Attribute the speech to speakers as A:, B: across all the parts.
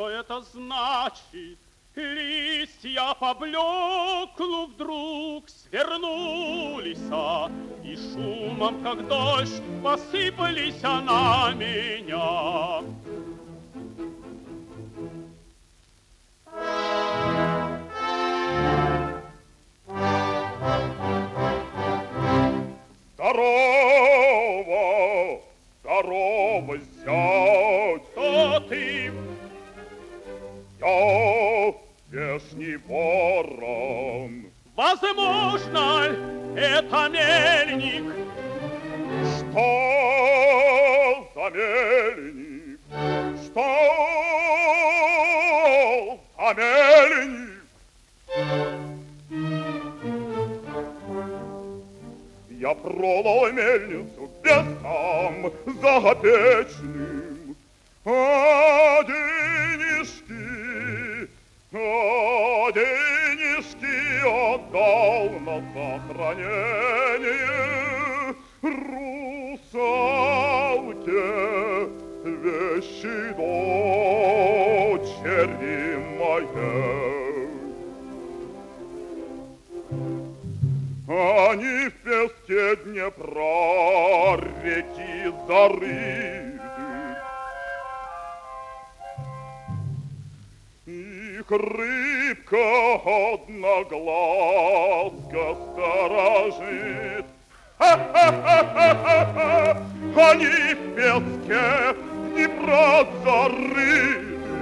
A: Что это значит? Листья поблекнув вдруг свернулись, и шумом, как дождь, посыпались на меня.
B: Здорово, здорово, зять.
A: Кто ты?
B: Я здешний ворон.
A: Возможно, это мельник.
B: Что за мельник? Что за мельник? Я продал мельницу весом заготечным, а денежки отдал на сохранение русалке, вещи дочери моей. Они в песке Днепра реки зарыты, их рыбка одноглазка сторожит. Ха-ха-ха-ха-ха! Они в песке Днепра зарыты,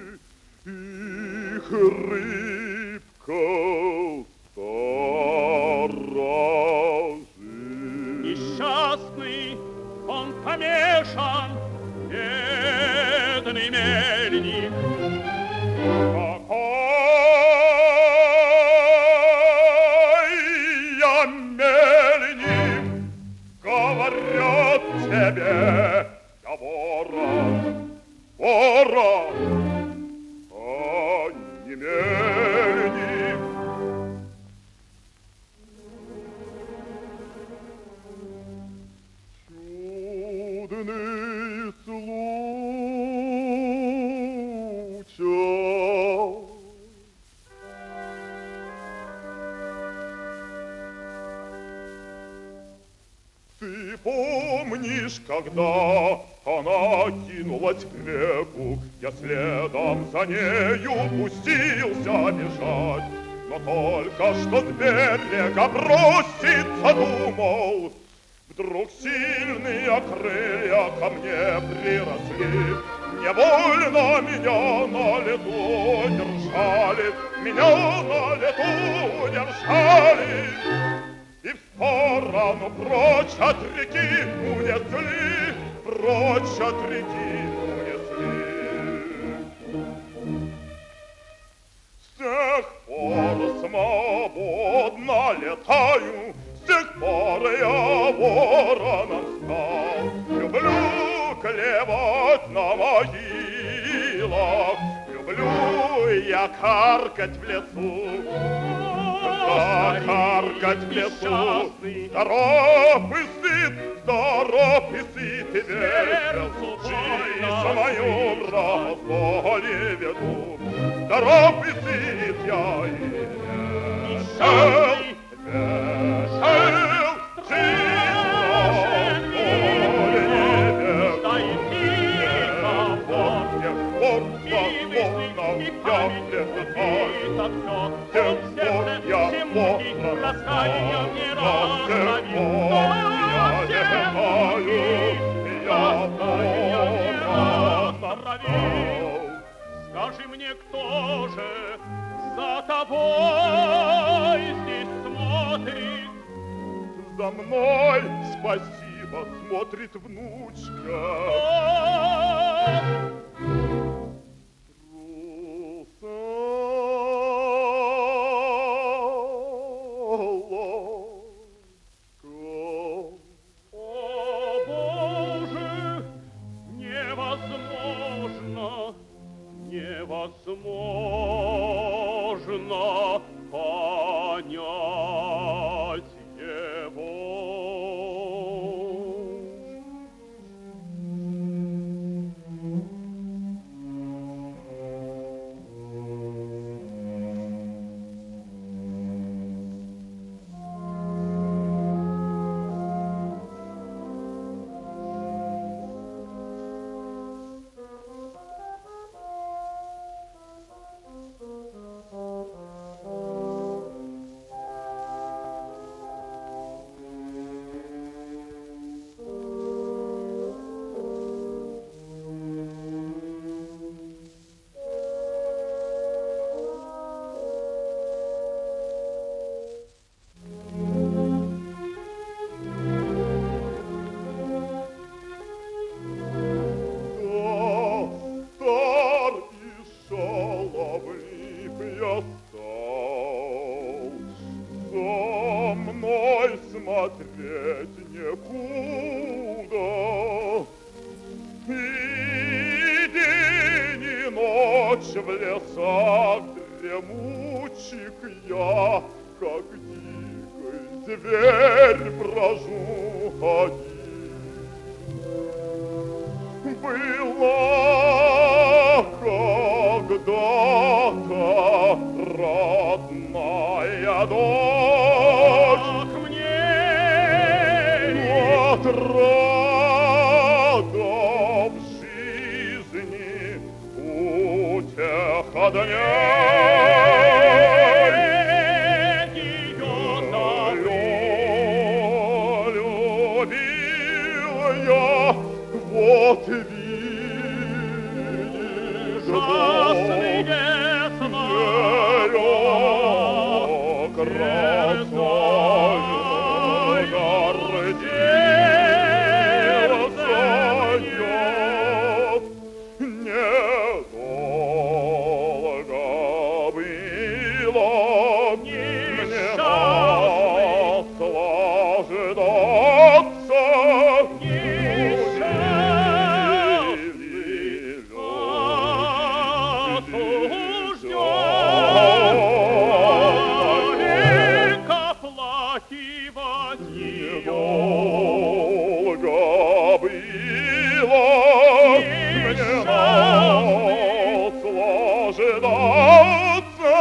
B: их рыбка
A: Несчастный, он помешан, бедный мельник.
B: Какой я мельник, говорят тебе, я ворон, ворон, а не мельник. Чудный случай. Ты помнишь, когда она кинулась к реку, я следом за нею пустился бежать, но только что с берега броситься думал, вдруг сильные крылья ко мне приросли, невольно меня на лету держали, меня на лету держали, и в сторону прочь от реки унесли, прочь от реки унесли. С тех пор свободно летаю, с тех пор я вороном стал. Люблю клевать на могилах, люблю я каркать в лесу, каркать в лесу. Здоров и сыт, и весел, жизнь мою в раздоле веду. Здоров и сыт я и весел,
A: Скажи мне, кто же за тобой здесь смотрит?
B: За мной, спасибо, смотрит внучка.
A: Невозможно понять его.
B: ночь в лесах дремучих я, как дикий зверь, брожу один. Была когда-то родная дочь,
A: Ах, мне
B: отрада в жизни, утеха дня. Вот видишь,
A: ужасные слова,
B: красою гордился я. Недолго было мне наслаждаться. Недолго было мне наслаждаться.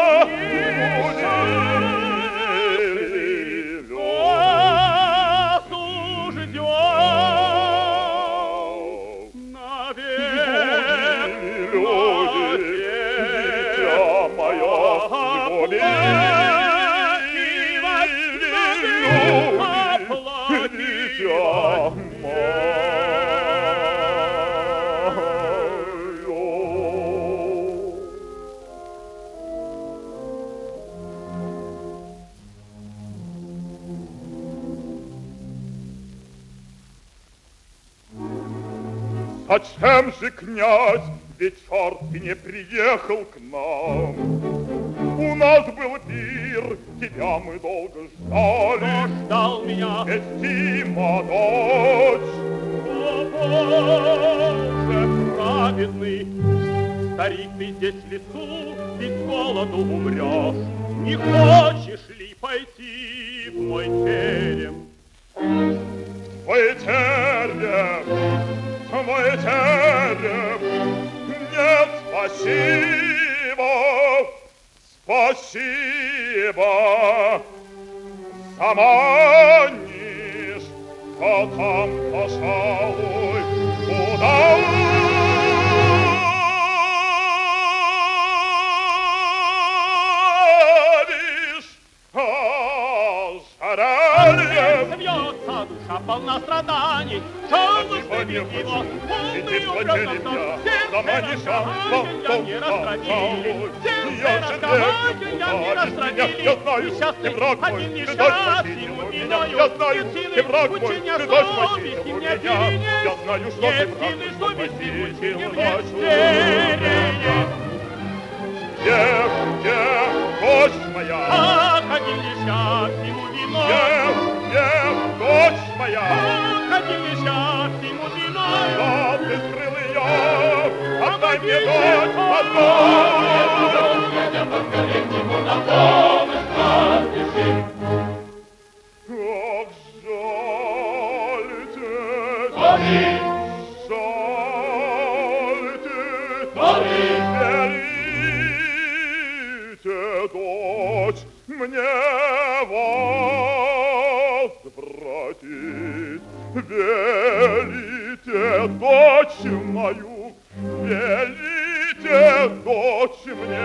B: Зачем же, князь, вечерки не приехал к нам? У нас был пир, тебя мы долго ждали.
A: Ждал меня,
B: Вестима дочь.
A: о Боже праведный, старик, ты здесь в лесу, ведь с голоду умрешь. Не хочешь ли пойти в мой терем?
B: Твой терем, твой терем, нет, спасибо, спасибо. Заманишь, то там, пожалуй, удавишь, жареньем.
A: Смеется душа полна страданий, жалость любит его, полный образом сон. Сердце раскования не растратили, сердце раскования не растратили. Несчастный, один несчастный, муминою, нет силы учения совести, нет силы, нет силы совести, учения вере.
B: Где, дочь моя?
A: Ах, один несчастный, муминой,
B: Дочь моя,
A: ах, один несчастный, муминой.
B: да ты скрыл ее, отдай мне дочь одну. Ох, жальте, велите, дочь, мне возвратить. Велите, дочь мою, велите, дочь мне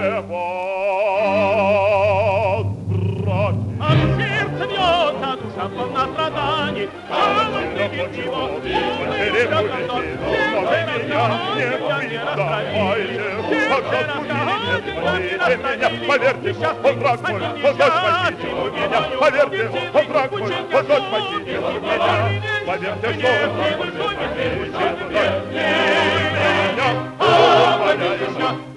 B: возвратить.
A: От сердца бьется душа полна страданий, жалость любит его, полный образом сон. Сердце раскования не растратили, сердце раскования не растратили.
B: Поверьте, он враг мой, он дочь спасите меня. Поверьте, он враг мой, он дочь спасите меня. Поверьте, что он враг мой, спасите меня.